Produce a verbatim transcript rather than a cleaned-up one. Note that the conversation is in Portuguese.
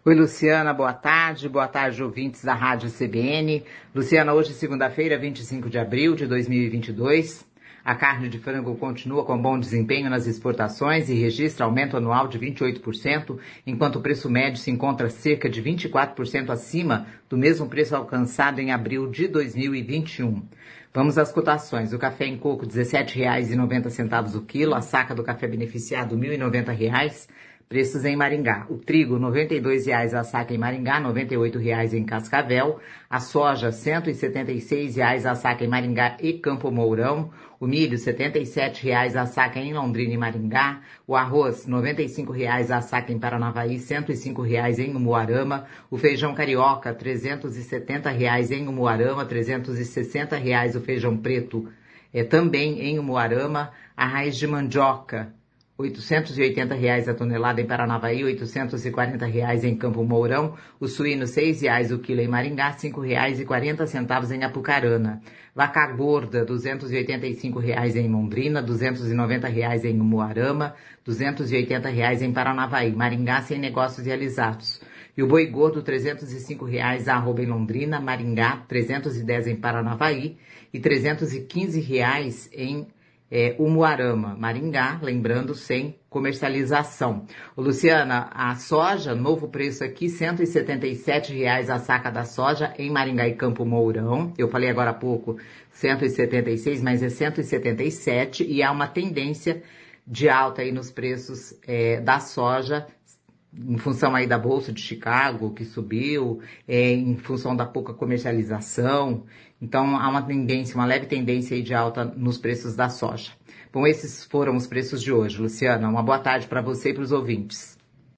Oi, Luciana, boa tarde. Boa tarde, ouvintes da Rádio C B N. Luciana, hoje, segunda-feira, vinte e cinco de abril de dois mil e vinte e dois. A carne de frango continua com bom desempenho nas exportações e registra aumento anual de vinte e oito por cento, enquanto o preço médio se encontra cerca de vinte e quatro por cento acima do mesmo preço alcançado em abril de dois mil e vinte e um. Vamos às cotações. O café em coco, dezessete reais e noventa centavos o quilo. A saca do café beneficiado, mil e noventa reais. Preços em Maringá. O trigo, noventa e dois reais a saca em Maringá, noventa e oito reais em Cascavel. A soja, cento e setenta e seis reais a saca em Maringá e Campo Mourão. O milho, setenta e sete reais a saca em Londrina e Maringá. O arroz, noventa e cinco reais a saca em Paranavaí, cento e cinco reais em Umuarama. O feijão carioca, trezentos e setenta reais em Umuarama, trezentos e sessenta reais o feijão preto, é, também em Umuarama. A raiz de mandioca, oitocentos e oitenta reais a tonelada em Paranavaí, oitocentos e quarenta reais em Campo Mourão. O suíno, seis reais o quilo em Maringá, cinco reais e quarenta centavos em Apucarana. Vaca gorda, duzentos e oitenta e cinco reais em Londrina, duzentos e noventa reais em Umuarama, duzentos e oitenta reais em Paranavaí. Maringá sem negócios realizados. E o boi gordo, trezentos e cinco reais a arroba em Londrina, Maringá, trezentos e dez em Paranavaí e trezentos e quinze reais em É, Umuarama, Maringá, lembrando, sem comercialização. Ô, Luciana, a soja, novo preço aqui, cento e setenta e sete reais a saca da soja em Maringá e Campo Mourão. Eu falei agora há pouco cento e setenta e seis, mas é cento e setenta e sete e há uma tendência de alta aí nos preços é, da soja, em função aí da Bolsa de Chicago, que subiu, é, em função da pouca comercialização. Então, há uma tendência, uma leve tendência aí de alta nos preços da soja. Bom, esses foram os preços de hoje, Luciana. Uma boa tarde para você e para os ouvintes.